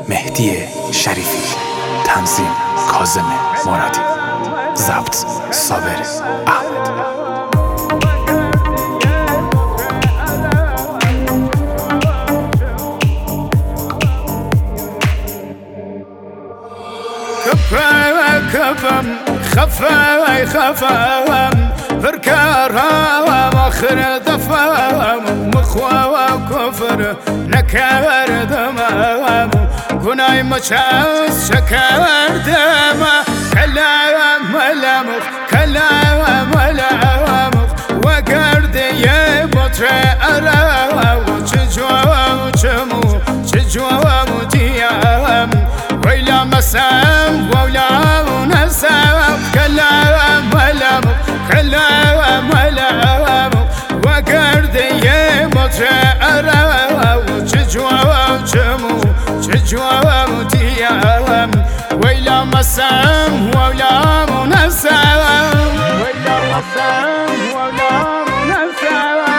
مهدی شریفی، تنظیم کاظم مرادی، ضبط صابر احمد. كفم خفاي بركارها واخر دفام مخوا وكفر نكار دمام كناي مشاس شكر دما كلام ملامخ كلام ملامخ وقرد يبطر أرا وشجوا متيام ويلا مسام ولا نسام كلام ملامخ كلام ملامخ وقرد يبطر أرا وشجوا متيام ويلا مسام ولا نسام ويلا مسام ولا نسام.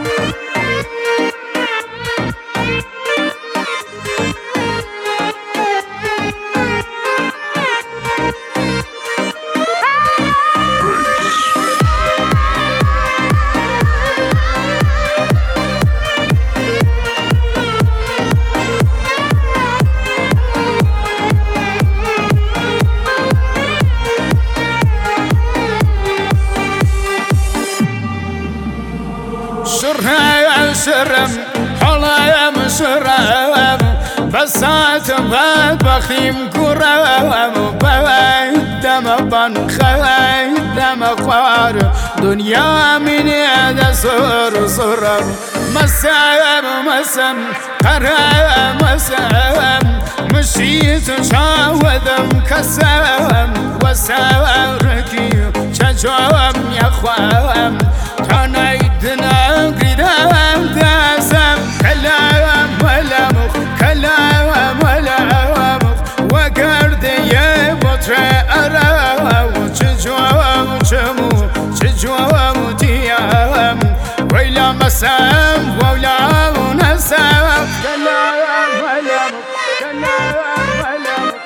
شرم حلايا مشرم بسات باد بخيم كرم بويد دم بنخيد دم خوار دنيا من يد صر مسم قرم مسم مشيت شاوذم كسم وساركي شجوم يا خوام تنايدنا قدام داسم كلام ملامخ كلام ملامخ وقرد يبطر أرا وشجوا متيام ويلا مسام ولا نسام كلام ملامخ كلام ملامخ.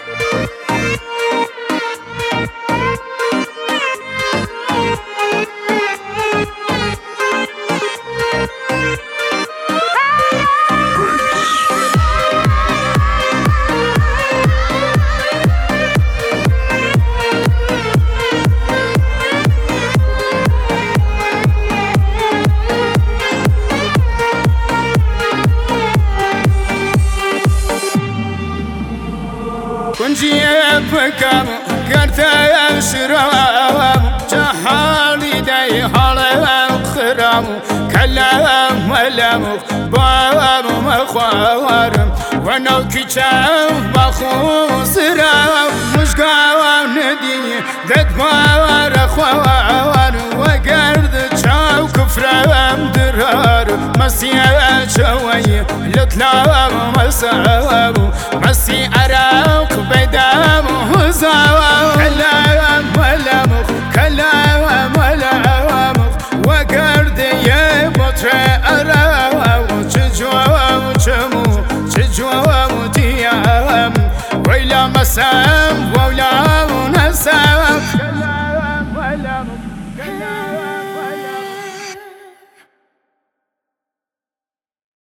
كنجي بكم قرت شرام جهالي داي حالي خرام كلام ملامخ بام مخوار ونو كيشاف بخو سرام مش قاوم ندي دد بار خوار وقرد شاو كفرام درار مسيا شوي لطلاب مساب مسي أراك بدام هزاو كلام ملامخ كلام ملامخ وقرد يبطر أرا وشجوا متيام ويلا مسام